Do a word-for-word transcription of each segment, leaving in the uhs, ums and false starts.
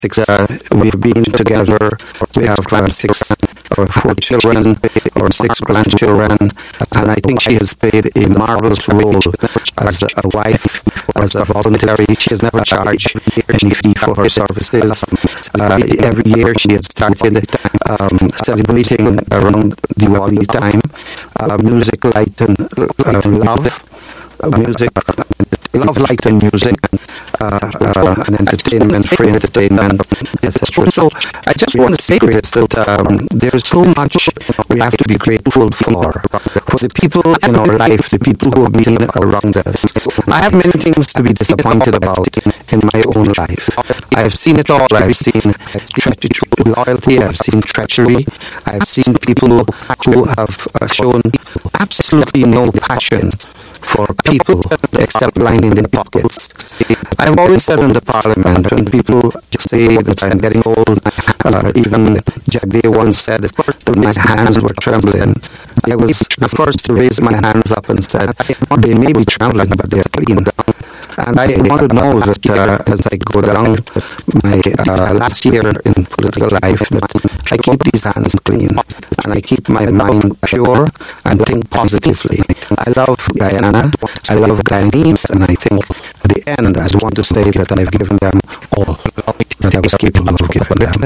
Six, uh, we've been together. We have uh, six or four children or six grandchildren, and I think she has played a marvelous role as a wife, as a voluntary. She has never charged any fee for her services. Uh, every year she had started um, celebrating around Diwali time, uh, music, light, and uh, love. Uh, music, love, light, and music, uh, uh, and entertainment, free entertainment, et cetera. So I just want to say, Chris, that um, there is so much we have to be grateful for, for the people in our life, the people who have been around us. I have many things to be disappointed about in my own life. I have seen it all. I've seen treachery, loyalty. I've seen treachery. I've seen people who have uh, shown absolutely no passion for people except lining their pockets. I've always said in the parliament, when people say that I'm getting old, uh, even Jack Day once said that my hands were trembling. I was the first to raise my hands up and said, they may be trembling, but they're clean. And I want to know that uh, as I go down my uh, last year in political life, that I keep these hands clean and I keep my mind pure and think positively. I love Guyana, I love Guyanese, and I think at the end I want to say that I've given them all that I was capable of giving them.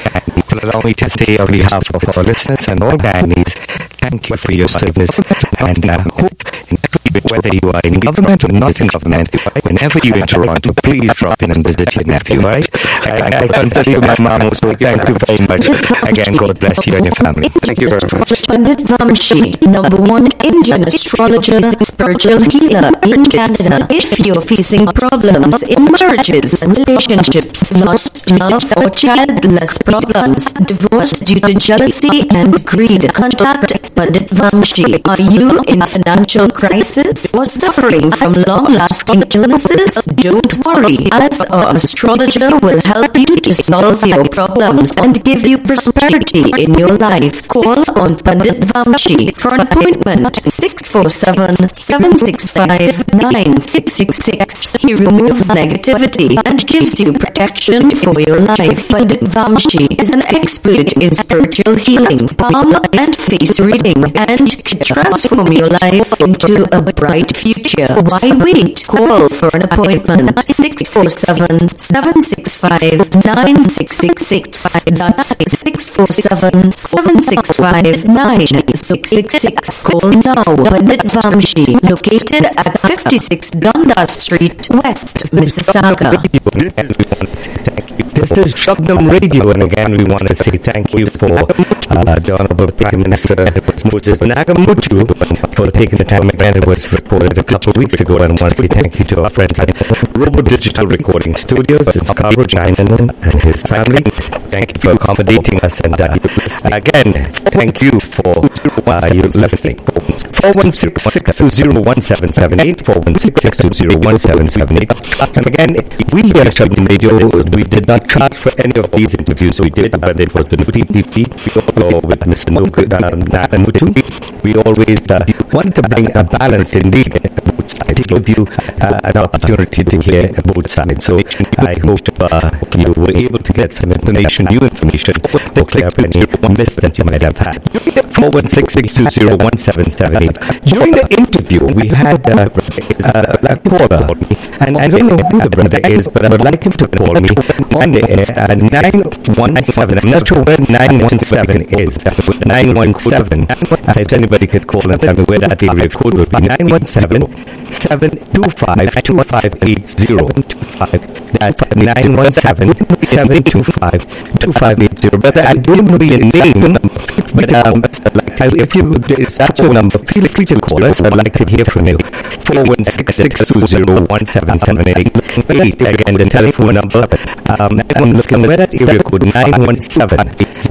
Allow me to say on behalf of our listeners and all Guyanese, thank you for your service, and I uh, hope whether you are in government or not in government, whenever you're in Toronto, please drop in and visit your nephew, right? I, I consider you my mom, so thank you very much. Again, God bless you and your family. Thank you very much. Pandit Vamshi, number one Indian astrologer, spiritual healer in Canada. If you're facing problems in marriages, relationships, lost love or childless problems, divorce due to jealousy and greed, contact Pandit Vamshi. Are you in financial crisis or suffering from long-lasting illnesses? Don't worry, as our astrologer will help you to solve your problems and give you prosperity in your life. Call on Pandit Vamshi for an appointment, six four seven, seven six five, nine six six six. He removes negativity and gives you protection for your life. Pandit Vamshi is an expert in spiritual healing, palm and face reading, and can transform your life into a bright future. Why wait? Call for an appointment, six four seven, seven six five, nine six six six. That's six four seven, seven six five, nine six six six. Call now. Pandit Vamshi, located at fifty-six Dundas Street, West Mississauga. This is Shabnam Radio, and again we want to say thank you for uh, the Honorable Prime Minister Moses Nagamutu for taking the time. Again, it was reported a couple of weeks ago, and I want to say thank you to our friends at Robo Digital Recording Studios in Scarborough, Jainen, and his family. Thank you for accommodating us, and uh, again, thank you for uh, you listening. four one six, six two zero, one seven seven eight, four one six, six two zero, one seven seven eight. And again, we here at Shabnam Radio, we did not charge for any of these interviews. We did, but it was with the P P P or with Mister Nagamutu. We always uh, want to bring a balance indeed, to give you uh, an opportunity to hear both sides. So I hope uh, you were able to get some information, new information, to clear up any myths that you might have had. four one six, six two zero, one seven seven eight. During the interview, we had uh, uh, a caller, and I don't know who the brother is, but I would like him to call me on the uh, nine one seven. I'm not sure where nine one seven is. nine one seven. Uh, if anybody could call and tell me where that area code would be. nine one seven, seven two five, two five eight zero. That's nine one seven, seven two five, two five eight zero. Brother, I don't know your name, but um, if you it's that your number, feel free to call us. I'd like to hear from you. four one six, six two zero, one seven seven eight. Again, the telephone number. Um, I'm looking where that area code nine one seven,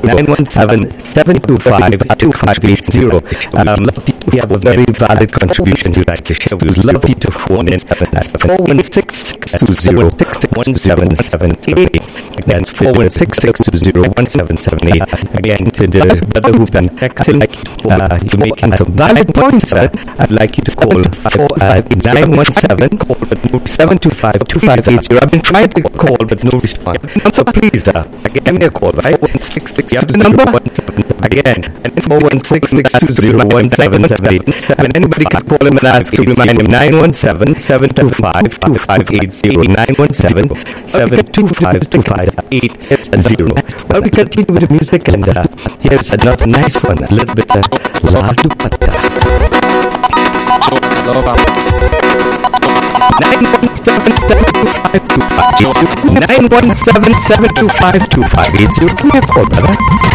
nine one seven, seven two five, two five eight zero. Um, we have a very valid contribution you'd like to share. We would love you to phone in at four one six, six two zero, one seven seven eight. Again, four one six, six two zero, one seven seven eight. Again, to the brother who've been texting, uh, you're making some valid points, sir. I'd like you to call for uh, nine one seven, seven two five, two five eight zero. I've been trying to call, but no response. So please, uh, give me a call, right? one six six, you have the number? Again, four one six, six two zero, one seven seven eight. And anybody can call him and ask to remind him nine one seven, seven two five, two five eight zero, nine one seven, seven two five, two five eight zero. Well, we continue with the music, and uh, here's another nice one, a little bit of Ladu Patta. nine one seven, seven two five, two five eight zero, nine one seven, seven two five, two five eight zero. Give me a call, brother.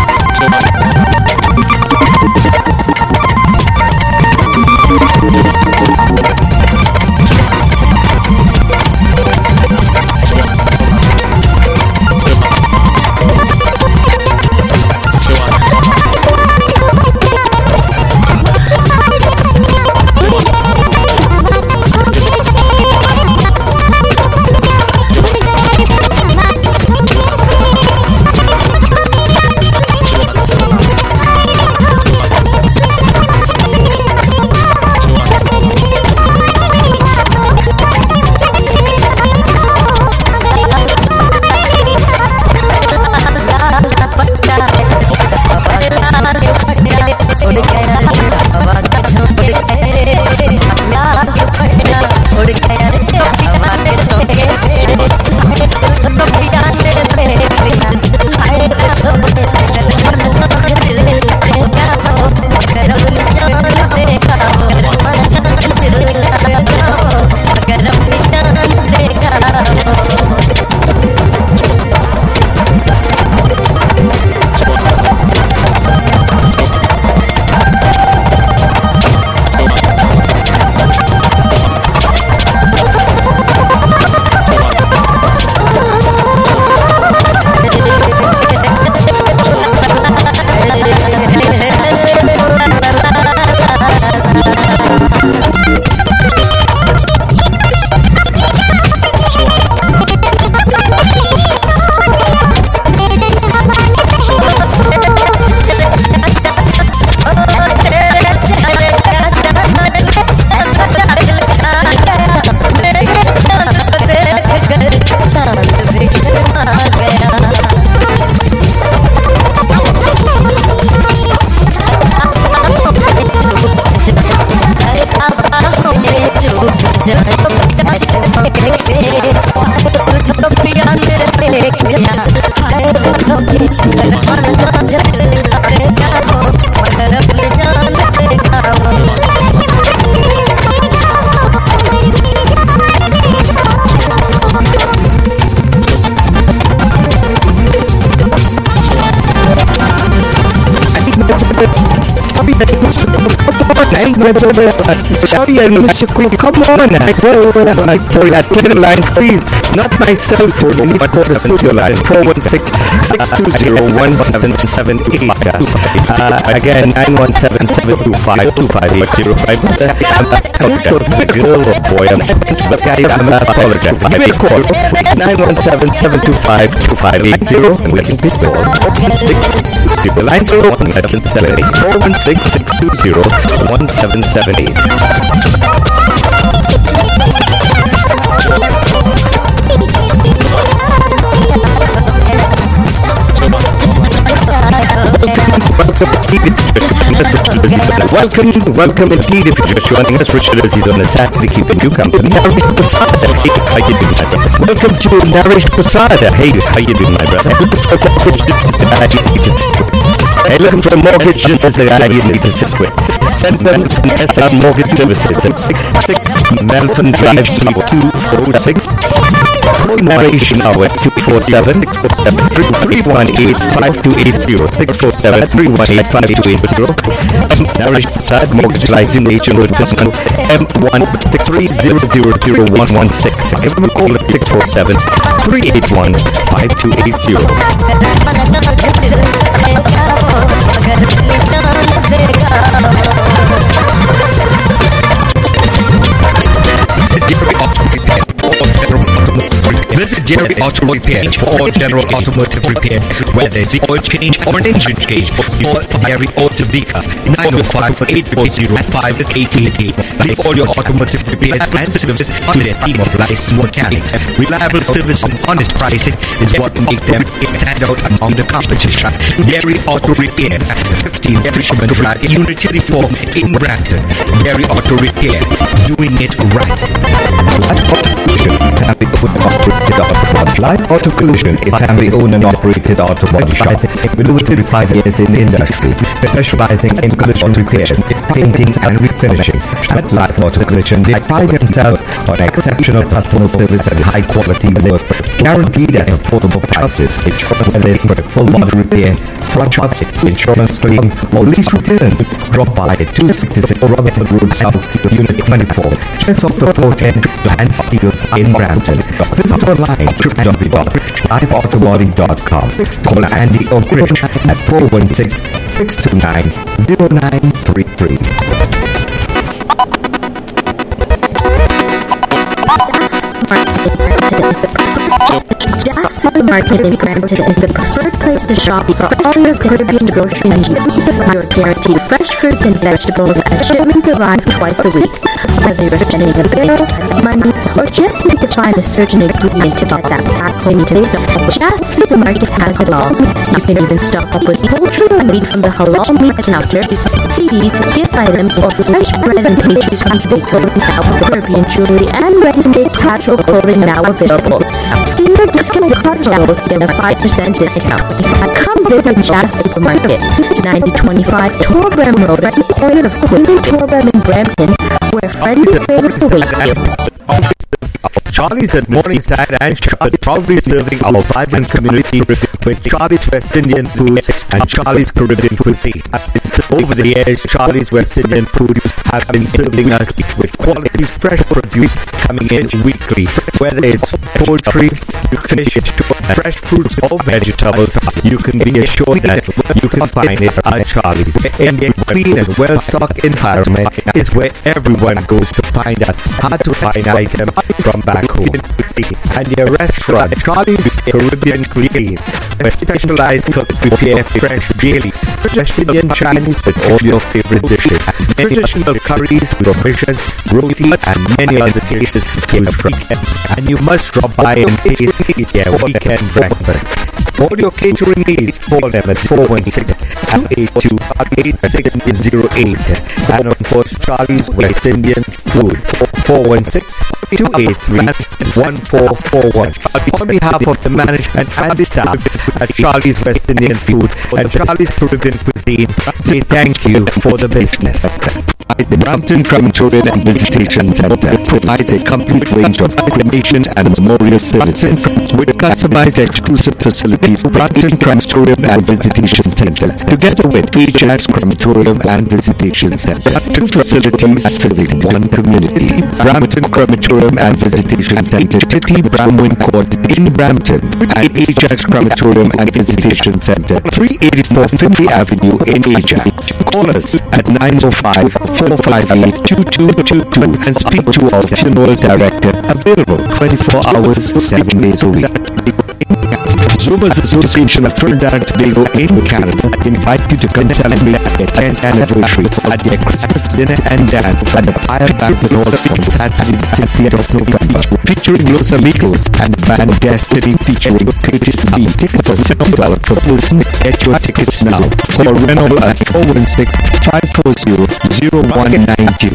Sorry, I missed your call. Come on. Sorry, I played the line, please. Not my cell phone. You need to call your line. four one six, six two zero, one seven seven eight. Uh, again, nine one seven, seven two five, two five eight zero. I'm oh boy, I'm I apologize. Give me a call. nine one seven, seven two five, two five eight zero. And we can pick the call. The line zero one seven seven eight, four one six, six two zero, one seven seven eight. Welcome, welcome indeed. If you're just joining us, Richard Aziz on a Saturday, keeping you company. Narish Prasad, hey, how you doing, my brother? Welcome to Narish Prasad. Hey, how you doing, my brother? Hey, looking for a mortgage, this is the guy you need to sit with. Send them to S R Mortgage Services at six six Melton Drive, Suite two oh six. Call Narish now at six four seven, three one eight, five two eight zero. six four seven, three one eight, five two eight zero. Narish Prasad, Mortgage License Agent with M one three zero zero zero one one six. Give them a call at six four seven, three eight one, five two eight zero. Visit Jerry Auto Repairs for all general automotive repairs, whether it's the oil change or an engine change. Call Jerry Autovica nine oh five, eight four zero, five eight eight eight. Leave all your automotive repairs and services to their team of licensed mechanics. Reliable service and honest pricing is what make them stand out among the competition. Jerry Auto Repairs, fifteen Fisherman Drive, Unit thirty-four in Brampton. Jerry Auto Repair, doing it right. Live Auto Collision is a family-owned and operated auto body shop with over thirty-five years in the industry, specializing in collision repairs, painting and refinishing. At Live Auto Collision, they pride themselves on exceptional customer service and high-quality work, guaranteed at affordable prices. Whether it's for full body repair, touch-up, insurance claim, or lease returns, drop by at two sixty-six Rutherford Road South, Unit twenty-four, just off the four ten and Steels in Brampton. Visit online w w w dot live autobody dot com. Call Andy or Rich at four one six, six two nine, zero nine three three. Jazz Supermarket in Brampton is the preferred place to shop for all your Caribbean grocery needs. You're guaranteed fresh fruit and vegetables, and shipments arrive twice a week. Whether you're sending a bill, money, or just need to find a certain ingredient to get that pack home today, Jazz Supermarket has it all. You can even stock up with poultry or meat from the halal meat counter, seeds, gift items, or fresh bread and pastries from the now, Caribbean jewelry, and ready-made casual clothing now available. Senior discount card levels get a five percent discount. Come visit Jazz Supermarket, ninety twenty-five Torbram Road, at the corner of Queen's Torbram in Brampton, where friendly service awaits you. Charlie's at Morningside and Shepherd, proudly serving our vibrant community with Charlie's West Indian food and Charlie's Caribbean cuisine. Over the years, Charlie's West Indian food have been serving us with quality fresh produce coming in weekly. Whether it's poultry, fish, fresh fruits or vegetables, you can be assured that you can find it at Charlie's. In a clean and well-stocked environment is where everyone goes to find a hard-to-find item from back home. And their restaurant, Charlie's Caribbean Cuisine, where specialized cooks prepare fresh daily West Indian Chinese with all your favorite dishes, traditional curries, provision, roti, and many other dishes to choose from. And you must drop by and taste their weekend breakfast. For all your catering needs, call them at four one six, two eight two, eight six zero eight. And of course, Charlie's West Indian Food, four one six, two eight three, one four four one. On behalf of the management and the staff at Charlie's West Indian Food and Charlie's Caribbean Cuisine, we thank you for the business. The Brampton Crematorium and Visitation Center provides a complete range of cremation and memorial services with customized exclusive facilities. Brampton Crematorium and Visitation Center, together with H S Crematorium and Visitation Center, two facilities serving one community. Brampton Crematorium and Visitation Center, City Bramwin Court in Brampton, and H S Crematorium and Visitation Center, three eighty-four Finley Avenue in Ajax. Call us at nine oh five, four five eight, two two two two and speak to our funeral director, available twenty-four hours, seven days a week. Zuba's Association of Trinidad and Tobago in Canada invite you to come celebrate their tenth anniversary at their Christmas dinner and dance at the Fire Banquet Hall on Saturday the sixteenth of November, featuring Los Amigos and band Destiny featuring Curtis B. Tickets are sixty dollars for person. Get your tickets now. Call Renault at four one six, five four zero, zero one nine two.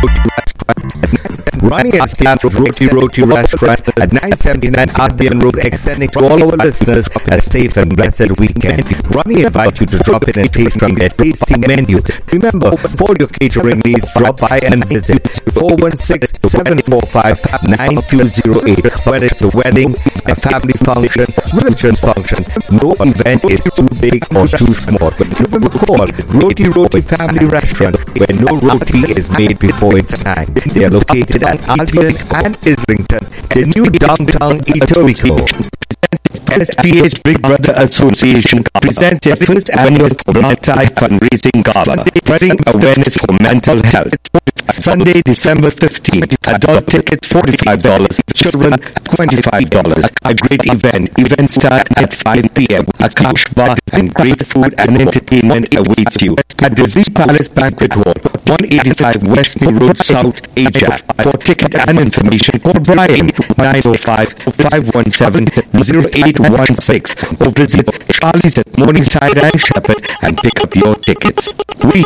Ronnie and staff of Roti Roti Restaurant at nine seventy-nine Albion Road, extending to all our listeners a safe and blessed weekend. Ronnie invites you to drop in and taste from their tasty menu. Remember, for your catering needs, drop by and visit four one six, seven four five, nine two zero eight. Whether it's a wedding, a family function, religious function, no event is too big or too small. Remember, call Roti Roti Family Restaurant, where no roti is made before its time. They are located at Albion and Islington, the new downtown Etobicoke. S P H Big Brother Association presents their first annual multi-fundraising gala, spreading awareness for mental health. Sunday, December fifteenth. Adult tickets forty-five dollars, children twenty-five dollars. A great event. Event start at five p.m. A cash bar and great food and entertainment awaits you at the Z Palace Banquet Hall, one eighty-five West New Road South, Asia. For ticket and information, call Brian nine oh five, five one seven, oh eight one six or visit Charlie's at Morningside and Shepherd and pick up your tickets. We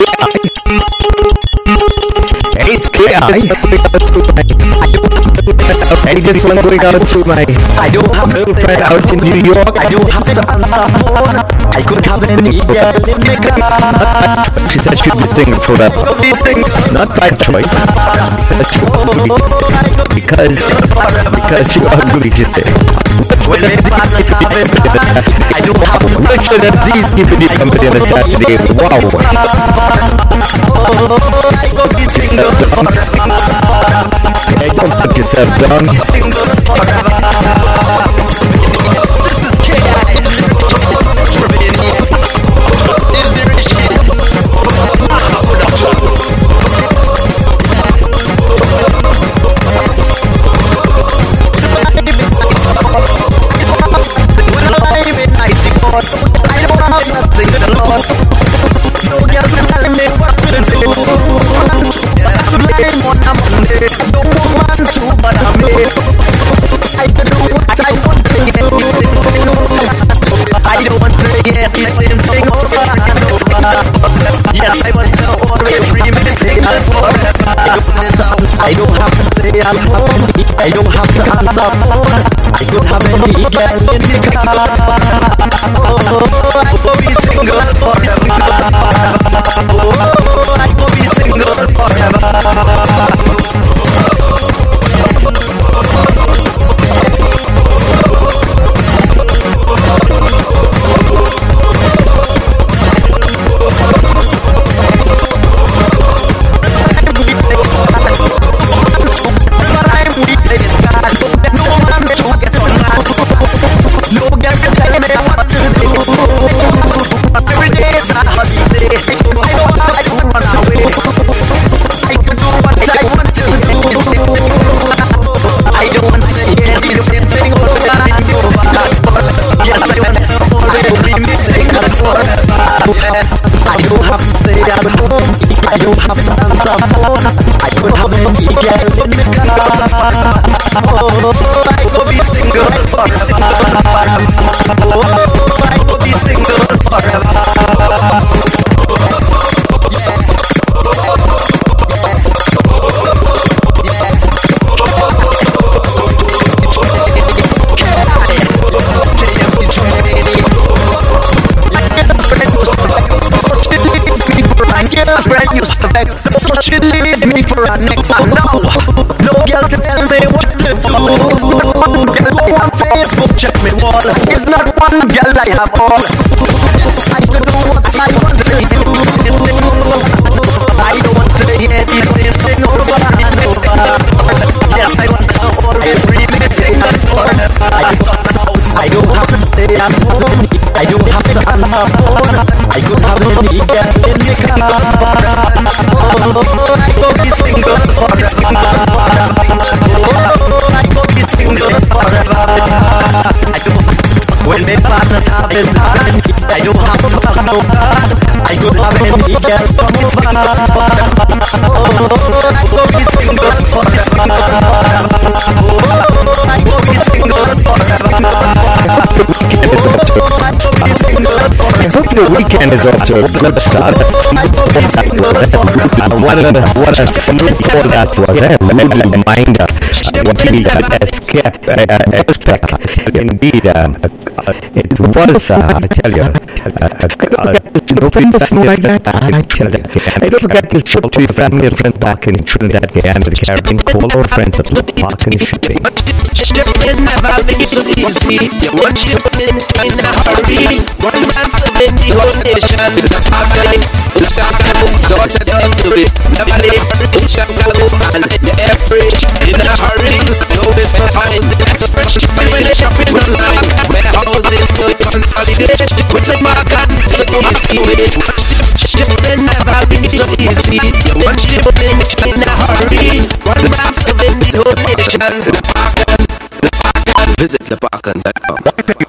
It's K I. I just want to go out to my I don't have a friend out in New York. I don't have to answer phone. I could have any girl in the car. She said she'd be singing for that. Not by choice. Because because you are ugly, she said. I don't have a Richard and Z's keeping you company on a Saturday. Wow. Hey, don't put yourself down. This is K I. I don't have nothing to lose. No girl can tell me what to do. I'm blame on a Monday. No woman to bother me. I can do what I want to do. I don't want to hear the same thing over and over. Yes, I want to always remain as forever. I don't have to stay at home. I don't have to answer phone. I don't have any girl in the car. Oh, I will be single forever. Oh, I will be single forever. No girl can tell me what to do. Every day is a holiday. I don't have to run away. I can do what I want to do. I don't want to hear the same thing over and over. Yes, I want to always be missing forever. I don't have to stay at home. I don't have to answer phone. I could have any girl in the car. Oh, I could be single forever. Oh, I could be single forever. Girlfriend used to vex, so she leaves me for her next. So now, no girl can tell me what to do. Go on Facebook, check me wall. It's not one girl I have all. I can do what I want to do. I don't want to hear these things thing over and over. Yes, I want to always really say that forever. I got out, I don't have to stay at home. I don't have to answer phone. I could have any girl in the car. Oh, I could be single forever. Oh, I could be single forever. I don't. When my partner's having hard, I don't have to have no card. I could have any girl from far. Oh, I could be single forever. Oh, I could be single forever. I hope the weekend is off to a good start. What a what a smooth for that was. A little reminder what we escape expect. Indeed, it was. I tell you, November something like that. I tell you, and don't forget to show to your family and friends back in Trinidad and the Caribbean. Call our friends at Look Park and Shipping. Shipping never been so easy. You want shipping in a hurry. One man's living the whole nation. It's happening. It's happening. Don't you do it. Never leave. It's happening. And you're every in a hurry. No waste no time. Express shipping when you're shopping online. continue consolidation. With the mark and the easy ship will never be so easy. One ship in a hurry. One man in the whole nation. The Parkin, the Parkin. Visit the Parkin dot com.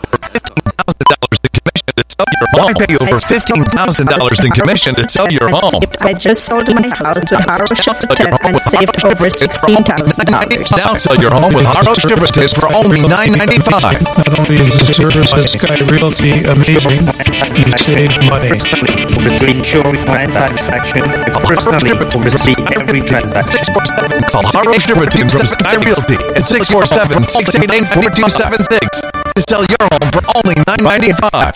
Why pay over fifteen thousand dollars in commission to sell your home? I just sold my house to Haro Shifton and saved over sixteen thousand dollars. Now sell your home with Haro Shifton for only nine ninety-five. Not only is the service at Sky Realty amazing, you save money. To ensure client satisfaction, personally oversee every transaction. Call Haro Shifton from Sky Realty at six four seven, six eight eight, four two seven six to sell your home for only nine ninety-five.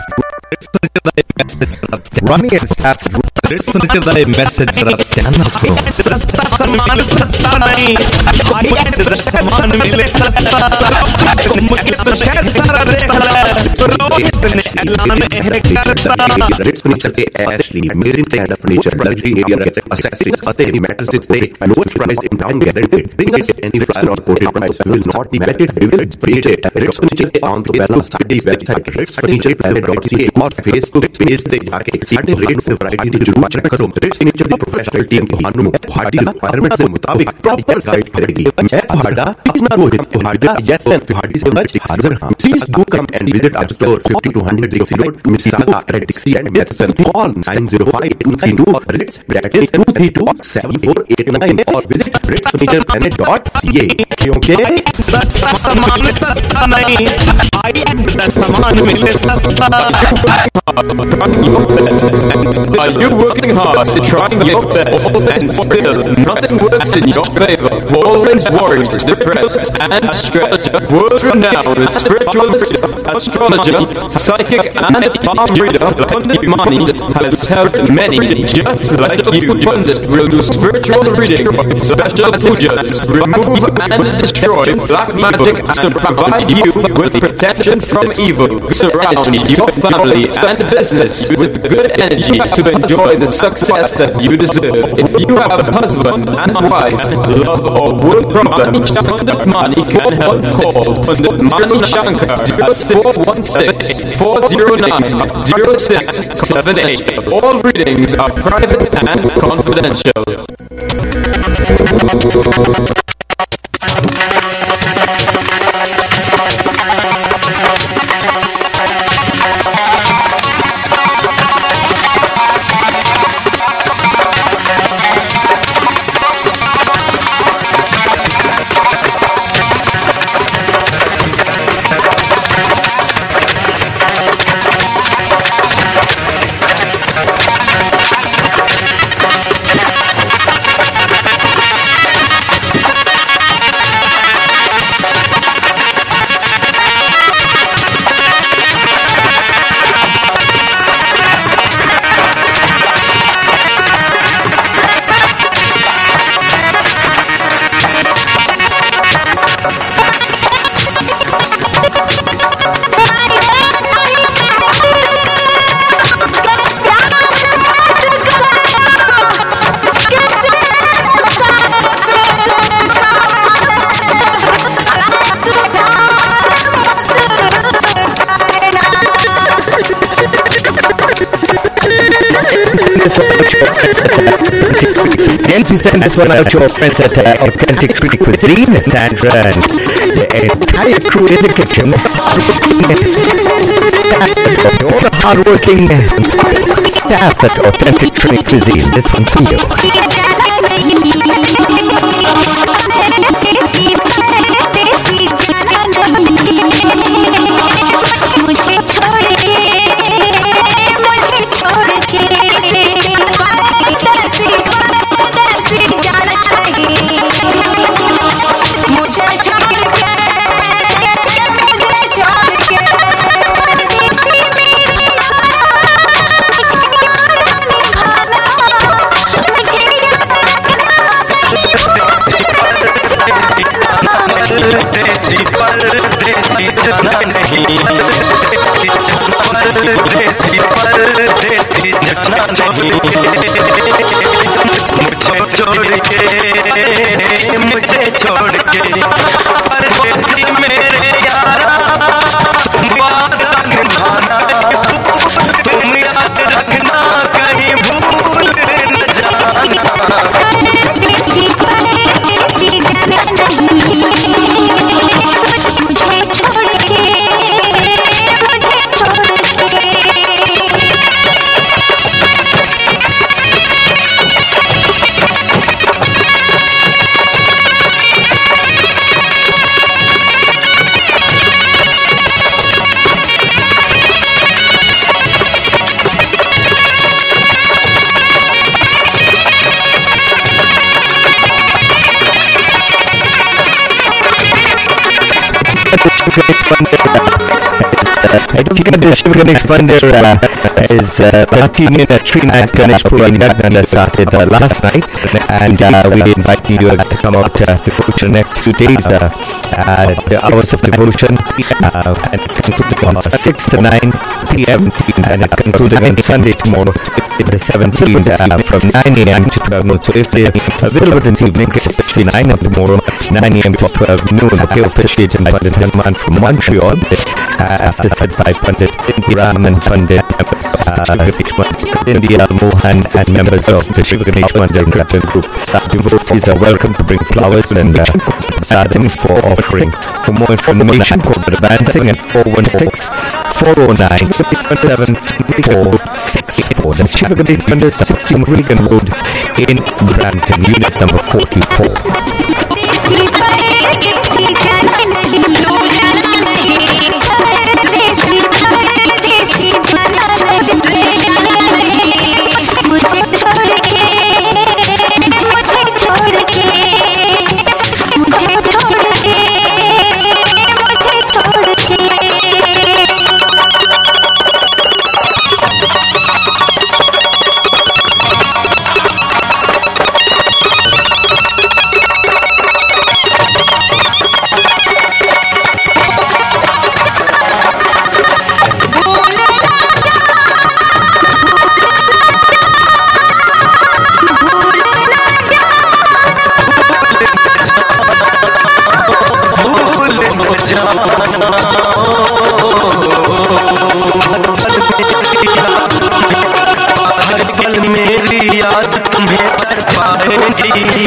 Ronnie and staff the message channel को सस्ता सामान सस्ता नहीं high and the सामान मिले सस्ता मुझे तो शहर सारा देखला रोहित ने ऐलान है करता रेट्स फर्नीचर के एशली मेरिन कैनेडा फर्नीचर लग्जरी एरिया के accessories अते मैट्रेसेस से lowest price in town guaranteed. Bring us any flyer or quoted price will not be met. We will beat it. Rex Furniture के on तो पहला साड़ी website rex furniture private dot c a और Facebook page पे जाके साढ़े rate से variety की जरूर चेक करो. रेक्स फर्नीचर की प्रोफेशनल टीम की हानु भाटी रिक्वायरमेंट से मुताबिक प्रॉपर गाइड करेगी. मैं भाड़ा इज ना रोहित भाड़ा यस एंड भाटी से बच हाजिर हम. Please do come and visit our store fifty to one hundred Dixie Road, Mississauga, at Dixie and Madison. Call nine zero five two three two Rex that is two three two seven four eight nine और visit rex furniture planet dot c a. क्योंकि सस्ता सामान सस्ता नहीं high and the सामान मिले सस्ता. Are you working hard, trying your best, and still nothing works in your favor? Always worried, depressed, and stressed. World-renowned spiritualist, astrologer, psychic, and palm reader Pandit Mani has helped many just like you. Pandit will do spiritual reading, special pujas, remove and destroy black magic, and provide you with protection from evil. Surround your family and business with good energy to enjoy the success that you deserve. If you have a husband and wife, love or work problems, Pandit Mani can help. Call Pandit Mani Shankar four one six, four zero nine, zero six seven eight. All readings are private and confidential. Then to send this one out to our friends at uh, Authentic Street Cuisine, Sandra and the entire crew in the kitchen. All the hard-working staff at Authentic Street Cuisine. This one for you. देसी परदेसी जाना नहीं देसी परदेसी जाना नहीं मुझे छोड़ के मुझे छोड़ के परदेसी मेरे यारा वादा निभा I don't forget the Shiv Ganesh Mandir uh, is uh, continuing a three-night Ganesh Puran Yagna that started uh, last night, and uh, we invite you to come out uh, to for the next few days. Uh, uh, the hours of devotion uh, and concluding on six to nine p.m. and it concluding on Sunday tomorrow, the seventeenth, uh, from nine a.m. to twelve noon. So if they're available this evening, six to nine, and tomorrow nine a.m. to twelve noon. Okay, officiated by Pandit Hanuman from Montreal, uh, assisted by Pandit Ram and Pandit uh, India Mohan and members of the Shiv Ganesh Mandir group. Uh, devotees are welcome to bring flowers and uh, sadhana for offering. For more information, call the Banting at four one six, four oh nine, seven four six four. That's Shiv Ganesh Mandir, sixteen Regan Road in Brampton, unit number forty-four. मेरी याद तुम्हें तड़पाएगी,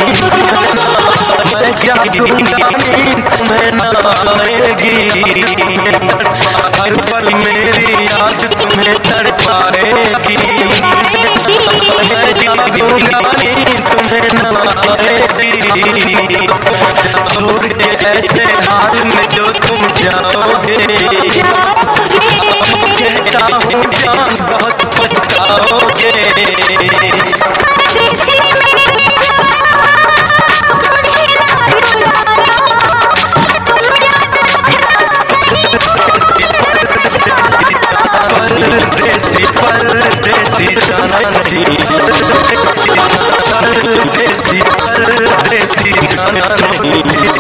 तुम्हें ना आएगी, हर पल मेरी याद तुम्हें तड़पाएगी, मैं जागूंगा नहीं तुम्हें ना आएगी, छोड़ के ऐसे हाल में जो तुम जाओगे, कहता हूँ जान बहुत पछताओगे। परदेसी परदेसी जाना नहीं, परदेसी परदेसी जाना नहीं,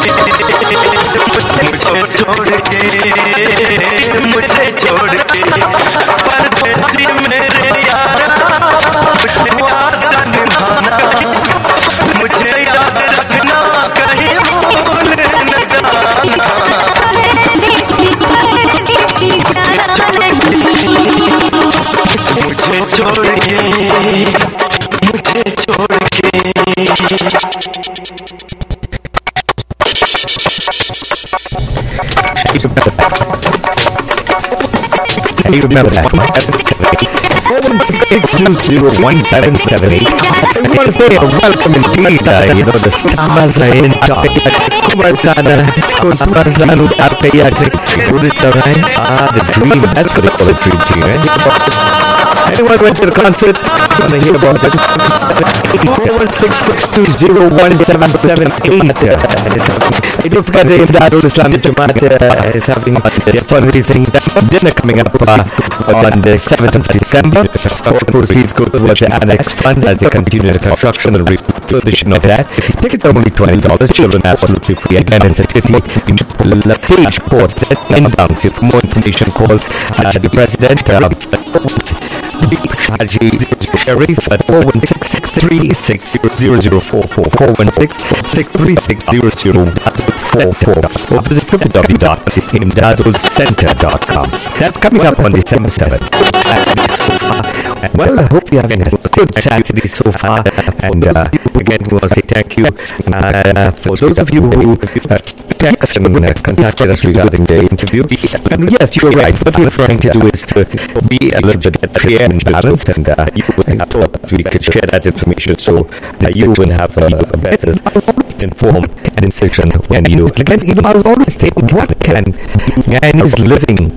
मुझे छोड़ के मुझे छोड़ के परदेसी मेरे यारा, वादा निभाना मुझे याद रखना, कहीं भूल न जाना। मुझे छोड़ के मुझे छोड़ के You remember that? four one six, six two zero, one seven seven eight. So we want to say a welcome indeed. Uh, you know, the stars are in top. Kumarsana, Kumarsana, Arkayakri, Uditarai. Ah, the dream. That's what they call a dream team, right? Anyone went to the concert? Want to hear about it? four one six, six two zero, one seven seven eight. I don't forget the Darul Islamic Jamaat uh, is having their fundraising dinner coming up uh, on the seventh of December. All proceeds go towards the Annex Fund as they continue the construction and refurbishing of that. Tickets are only twenty dollars. Children absolutely free. Again, it's a city in La Page Port in Downfield. For more information, call uh, the President, uh, Haji Sharif at four one six, six three six, zero zero four four, four one six, six three six, zero zero four four, or visit w w w dot imdadul center dot com. That's coming up on December seventh. Well, I hope you're having a good Saturday so far, and uh, again we want to say thank you uh, for those of you who uh, text and uh, contacted us regarding the interview. And yes, you're right, what we're trying to do is to be a little bit fair and balanced, and uh, I thought we could share that information so that you will have a, a better informed decision when you again, you know, I was always thinking, what can man is living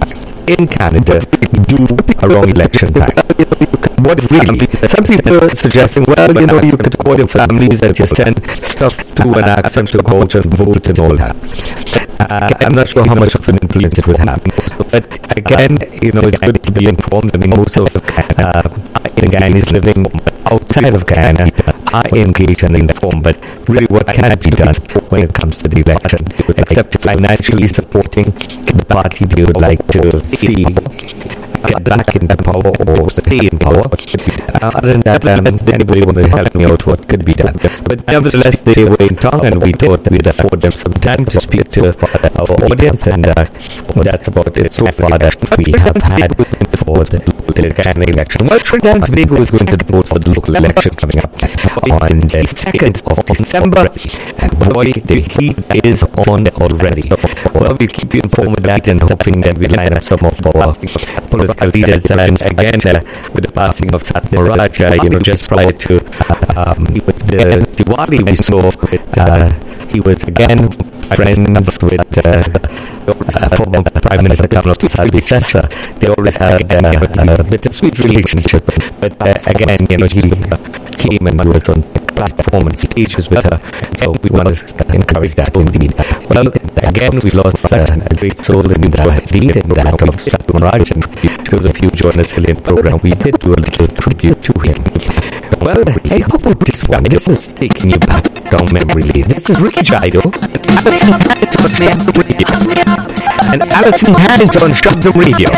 in Canada do around election time? What really? Some people are suggesting, well, you know, you could call your families that you send stuff to and ask them to go out and vote and all that. Uh, I'm not sure how much of an influence it would have. But again, you know, it's good to be informed. I mean, most of uh, Ghanaians living outside of Ghana are engaged and informed, but really what can be done when it comes to the election, except financially supporting the party they would like to see get back in power or stay in power. Uh, other than that, um, anybody want to help me out what could be done? But nevertheless, they were in town and we thought we'd afford them some time to speak to our audience, and uh, that's about it so far that we have had for the, the Ghana election. Well, Trinidad and Tobago is going to vote for the local election coming up on the second of December, and boy, the heat is on already. Well, we'll keep you informed with that and hoping that we line up some of our political leaders. And again, uh, with the passing of Satya Raj, uh, you know, just prior to um, the Diwali, we saw uh, he was again friends with uh, uh, former Prime Minister Governor Salvi Sessa. They always had uh, a bittersweet relationship. But uh, again, you know, he came and was on platform and stages with her. So we want to encourage that indeed. Well, again, we lost uh, a great soul in the lead in that of Satya Raj, and those of you joined us in the program, we did do a little tribute to him. Well, I hope with this one, this is taking you back down memory lane. This is Ricky Jaido, Alison Hands on Shubdam Radio, and Alison Hands on Shubdam Radio.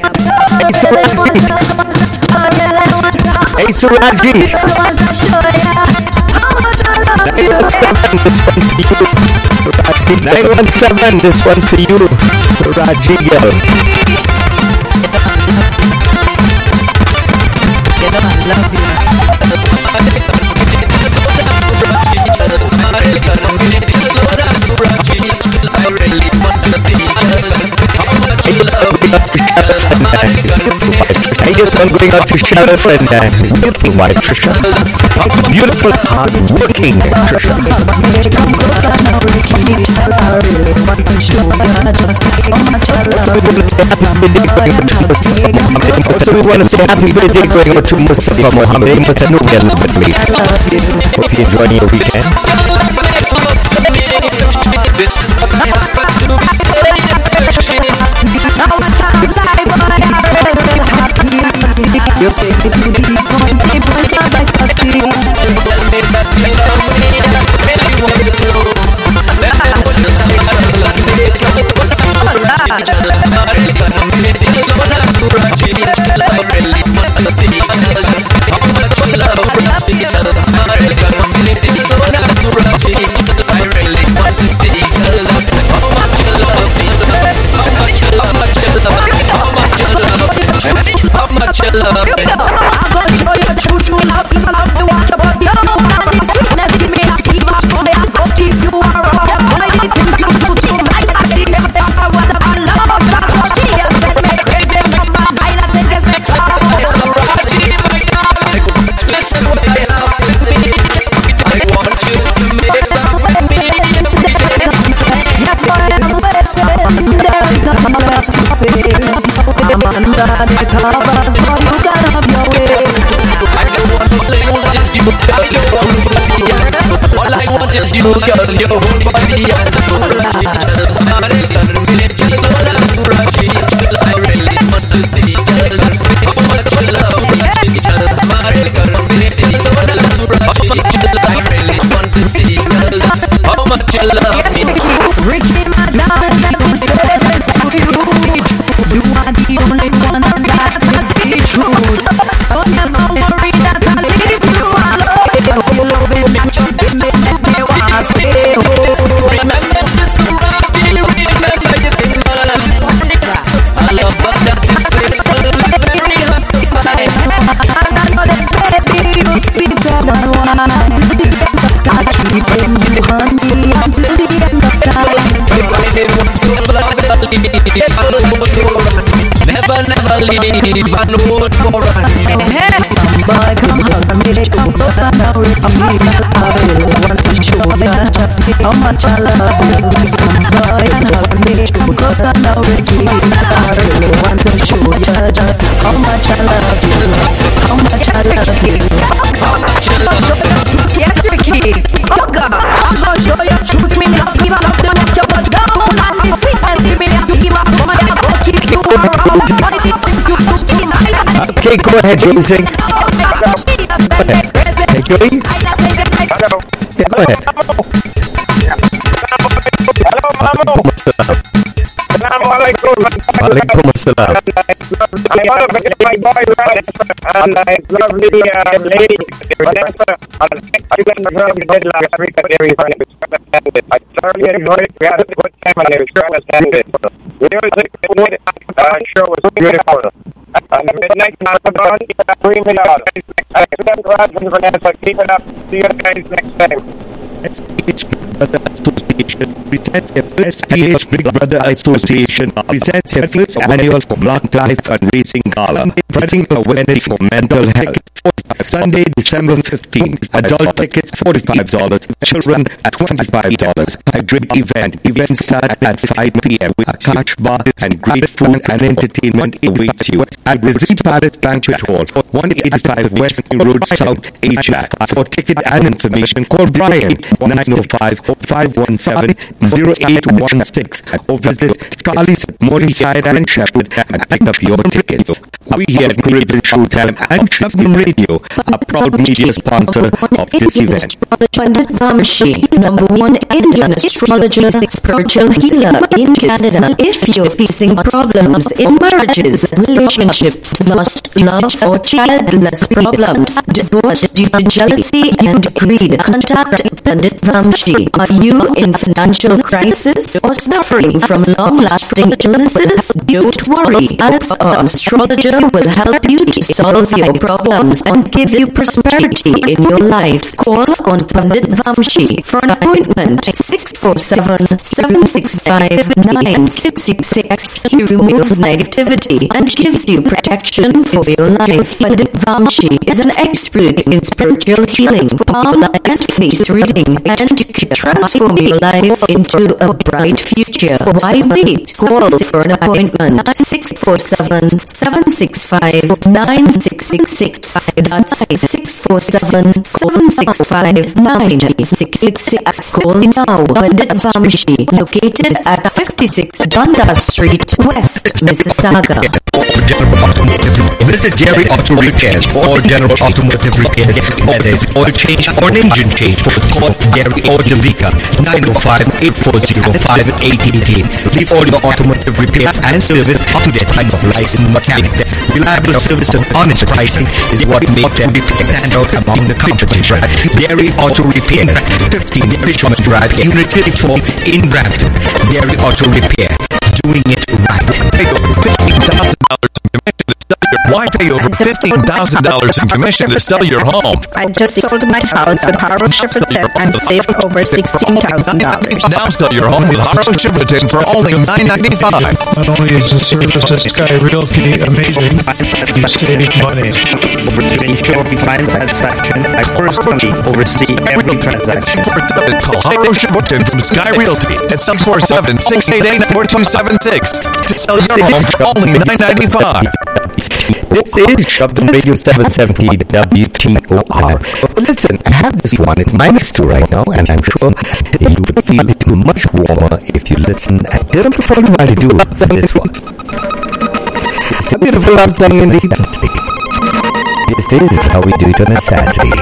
Hey, Suraji. nine one seven, this one for you, Suraji girl. You know I love you. I really want to see I just want going out to Sheriff and uh, beautiful wife Trisha, beautiful hard-working Trisha. Also, we want to say happy birthday going out to Mustafa Mohammed. He must have known me a little bit late. Hope you're enjoying your weekend. You take it to the deep point, people are like to see. Tell me that you love me, when I want to know. Let me hold you down, I love you. What's up, Suraji? I really want to see. How much you love Suraji? I really want to see. How much you love me? How much you love me? How much you love me? How much you love me? I'm gonna show you the truth. You love me, love to watch about you. Sweetness, give me a keep up on it. I'll keep you around. I need things to do to like I did never stop. I want to love. That's what she has said. Make crazy from my mind. I think it's next time. It's the Raji, my darling. Listen what I have to say. I want you to make love with me every day. Yes, boy, I'm waiting. There's nothing left to say. I'm under the covers, but you gotta have your way. I don't want to say what is you, girl, your whole body and soul. All I want is you, girl, your whole body and soul. I really want to see, girl, how much you love me. How much you love me. How much you love me. Ricky, my darling, let me say this to you. You are the only one that is the truth. So never worry that I leave you alone. You love me, make me want to stay home. Remember this Suraji, remember this man. I love what that is very justified. And I know that baby you sweeter than wine. I keep in you honey until the end of time. Never, never leave, I know what for us. Hey, boy, come hug me take you closer now, Ricky. I really want to show you just how much I love you. Come boy and hug me, closer now, Ricky. I really want to show you just how much I love you. How much I love you. How much I love you. Yes, Ricky. Oh God, I'm gonna show you truth. Me not give up, don't let you go down. I'm in sweet and give me that to give up. I'm gonna keep you around. Okay, go ahead, Joey. Sing. Go ahead. Hey, Joey. Hello. Yeah, go ahead. Hello, Mamo. Assalamualaikum. Waalaikumsalam. I want to visit my boy, and my lovely uh, lady, Vanessa. I went to her we did last week at Dairy Farm. I thoroughly enjoyed it. We had a good time, and I was sure I was standing. The music uh, show was beautiful. And the midnight marathon, three million. Excellent, Raj and Vanessa. Keep it up. See you guys next time. S P H Brother Association presents a S P H Big Brother Association presents a first annual Block Life Fundraising Gala, spreading awareness for mental health. Sunday, December fifteenth. Adult tickets forty-five dollars. Children at twenty-five dollars. A great event. Event starts at five p.m. with a touch bar and great food and entertainment awaits you at Visit Palace Banquet Hall, one eighty-five West Road South, Asia. For ticket and information, call Brian nine oh five, five one seven, oh eight one six or visit Charlie's Morningside and Shepherd and pick up your tickets. We here at Caribbean Showtime and Shubman Radio are proud media sponsor of this event. Pandit Vamshi, number one Indian astrologer, spiritual healer in Canada. If you're facing problems in marriages, relationships, lost love or childless problems, divorce due to jealousy and greed, contact Pandit Vamshi. Are you in financial crisis or suffering from long-lasting illnesses? Don't worry, an astrologer will help you to solve your problems and give you prosperity in your life. Call on Pandit Vamshi for an appointment. six four seven, seven six five, nine six six. He removes negativity and gives you protection for your life. Pandit Vamshi is an expert in spiritual healing, palm and face reading, and can transform your life into a bright future. Why wait? Call for an appointment. six four seven, seven six five, nine six six. That's six four seven, seven six five, nine six six. Call now. Pandit Vamshi, located at fifty-six Dundas Street, West Mississauga. Visit Jerry Auto Repairs for all general automotive repairs, whether it's oil change or an engine change. Call Jerry or Devika, nine oh five, eight four zero, five eight eight eight. Leave all your automotive repairs and service up to their type of licensed mechanic. Reliable service and honest pricing is what makes them stand out among the competition. Dairy Auto Repairs, fifteen Fisherman's Drive, Unit thirty-four in Brampton. Dairy Auto Repair, doing it right. Pay over fifteen thousand dollars in commission to sell your home. Why pay over fifteen thousand dollars in commission to sell your home? I just sold my house with Haro Shifferton and saved over sixteen thousand dollars. Now sell your home with Haro Shifferton for only nine ninety-five. Not only is the service at Sky Realty amazing, you save money. To ensure client satisfaction, I personally oversee every transaction. Call Haro Shifferton from Sky Realty at seven four seven, six eight eight, four two seven six to sell your home for only nine ninety-five. This is Shubman Radio seven seventy W T O R. Listen, I have this one. It's minus two right now, and I'm sure you would feel it much warmer if you listen. I didn't perform what I do than this one. It's a beautiful anthem in this country. This is how we do it on a Saturday.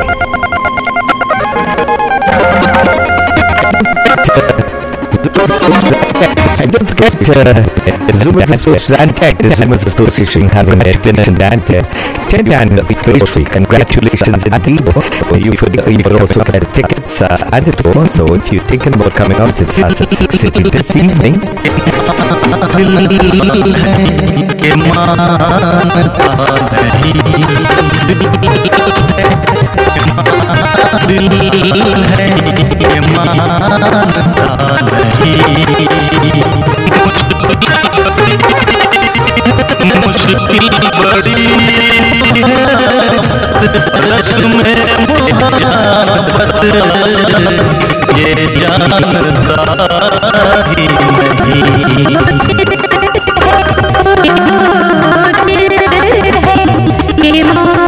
I don't forget uh, Zoomers Association, the Zoomers Association having a dinner in Dante. ten anniversary. Congratulations indeed. You could, you could also get tickets uh, at the door. So if you're thinking about coming out to Salsa City this evening, मुश्किल बड़ी है रस्म मोहब्बत ये जानता ही नहीं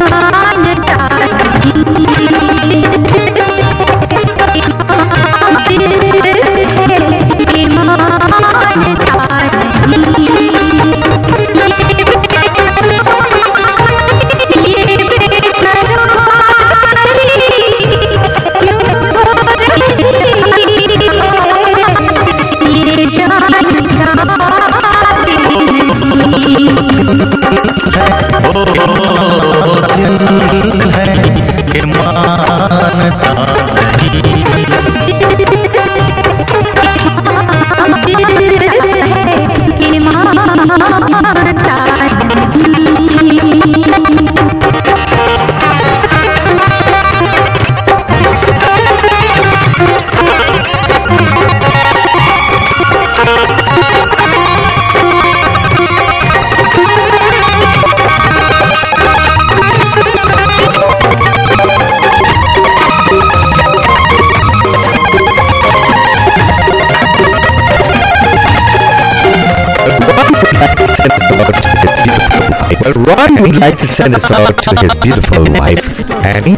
Well, Ron would like to send us out to his beautiful wife, Annie.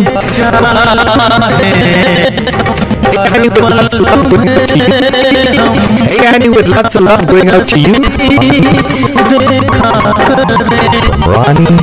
Hey, Annie, with lots of love going out to you. Hey, Annie, with lots of love going out to you. Ronnie.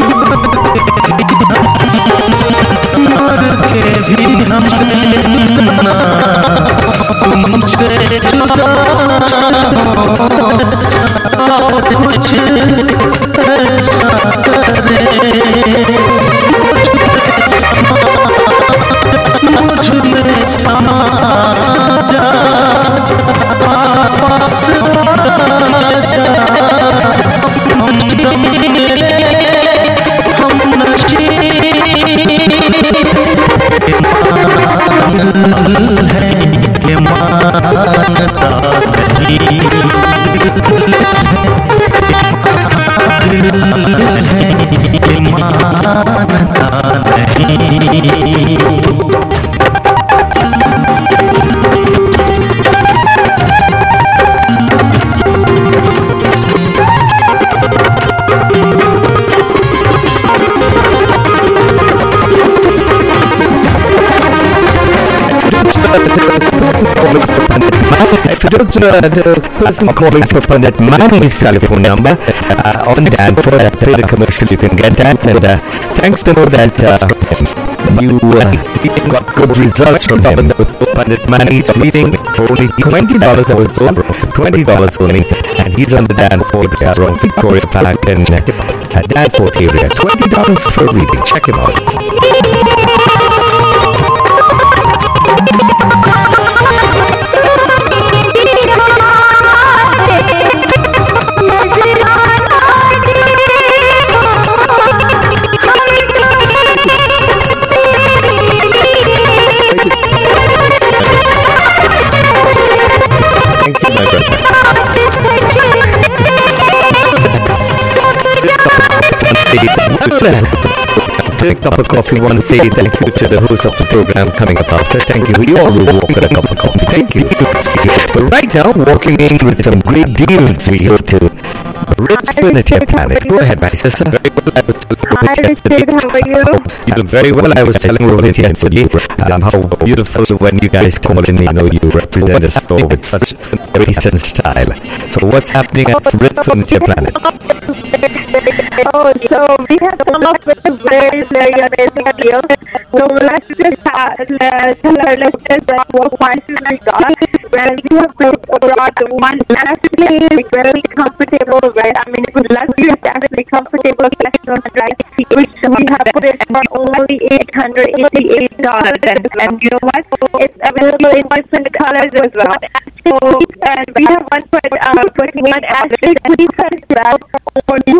For those, uh, the person calling for Pandit Mani's telephone number uh, on Danforth, uh, play the commercial, you can get that. And uh, thanks to know that uh, you uh, got good results from him. Pandit Mani meeting for only twenty dollars also, twenty dollars only, and he's on the Danforth uh, around Victoria Park in uh, Danforth area. twenty dollars for a reading. Check him out. Take a cup of coffee. Want to say thank you to the host of the program coming up after. Thank you. You always walk with a cup of coffee. Thank you. But right now, walking in with some great deals, we go to Rich Furniture Planet. Go ahead, my sister. Hi, Richard. How are you? You do very well. I was telling Rohit yesterday um, how beautiful when you guys call in, you know, you represent the store with such grace and style. So what's happening at Rich Furniture Planet? Oh, so we have come up with a very, very amazing deal. So let's just uh, tell our listeners that what prices we got. Well, we have brought one definitely very comfortable, right? I mean, it was luxury, definitely comfortable section, right? Which we have put it for only eight hundred eighty-eight dollars. And, and you know what? It's available in different colors as well. So, and we have one for uh, twenty-one as well for two twenty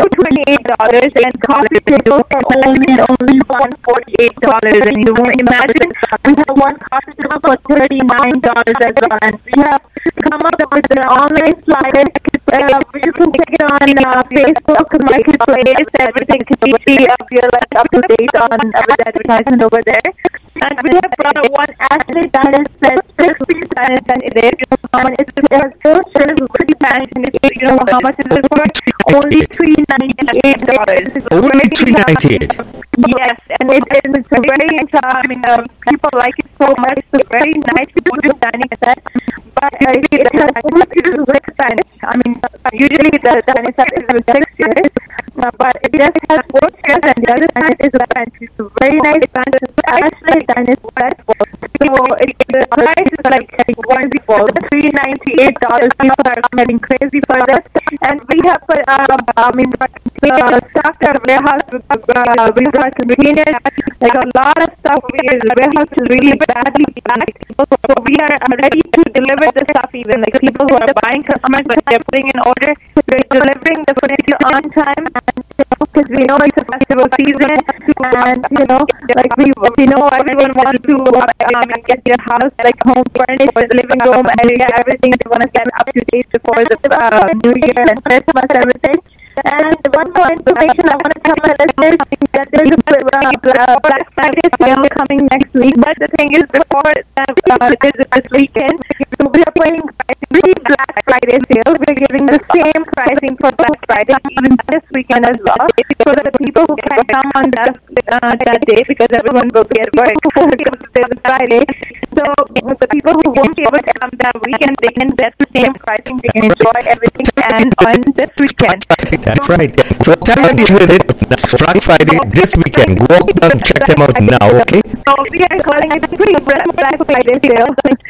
twenty-eight dollars and coffee table for only only one hundred forty-eight dollars. And you won't imagine, we have one coffee table for thirty-nine dollars as well. And we have come up with an online flyer. Uh, you can check it on uh, Facebook, Marketplace, everything can be up, up to date on our advertisement over there. And we have brought up one Ashley Dennis set, fifty Dennis and it is. Um, it's a still shirt, pretty nice, and it's, you know how much is it for? Only three ninety-eight dollars. Only three ninety-eight. Yes, and it, it's a very, I mean, um, people like it so much. It's a very nice, good dining set. But uh, it has four series with Spanish. I mean, usually the dining set is with six series. Uh, but it just has four chairs and the other side is a bench. It's a very nice bench. It's actually done its best. So it, the price is like wonderful. three ninety-eight dollars. People are getting crazy for this. And we have put, um, I mean, uh, stuff at warehouse with uh, warehouse containers. Like a lot of stuff. We, the warehouse is really badly packed. So we are ready to deliver the stuff even. Like people who are buying customers, but they're putting in order. We're delivering the furniture on time. Because we know it's a festival season, and you know, like we we know everyone wants to um, get their house like home furnished, the living room area, everything. They want to get up to date before the uh, New Year and Christmas, everything. And one more information I want to tell my listeners is that there's a uh, Black Friday sale coming next week. But the thing is, before that, uh, there's this weekend, so we are playing three Black Friday sales. We're giving the same pricing for Black Friday even this weekend as well, so that the people who can come on that uh, that day, because everyone will be at work because it's a Friday. So the people who won't be able to come that weekend, they can get the same pricing. They can enjoy everything and on this weekend. That's right. So tell them you heard it. That's Black Friday this weekend. Go out and check them out now, okay? So we are calling it free Black Friday sale.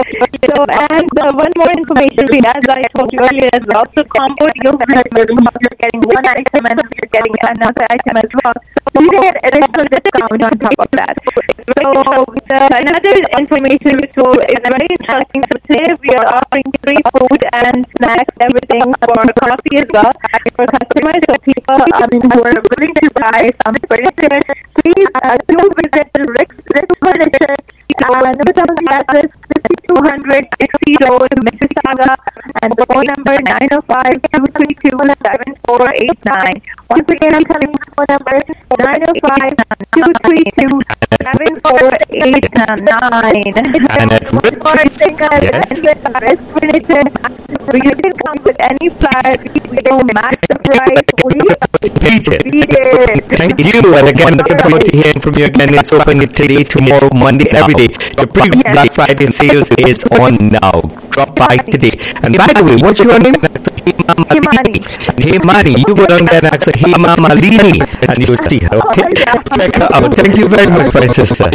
So and uh, one more information, as I told you earlier as well. So combo deals, you're getting one item and you're getting another item as well. So you get additional discount on top of that. So the, another information which will, is very interesting. So today we are offering free food and snacks, everything for coffee as well for customers. So people, I mean, who are willing to buy some furniture, please uh, do visit the Rick's Furniture. Our number address fifty-two hundred Dixie Road, Mississauga, and the phone number nine oh five, two three two, seven four eight nine. Once again, I'm telling you the phone number nine oh five, two three two, seven four eight nine. And at Rick's Furniture, we can come with any flyer. We don't match the price. We beat it. Thank you. And again, looking forward to hearing from you again. It's open today, tomorrow, Monday, every day. The pre-Black Friday sales is on now. Drop by today. And by the way, what's your name? Himani. Himani. You go down there and ask her, hey Mama Lini, and you'll see her, okay? Check her out. Thank you very much, my sister.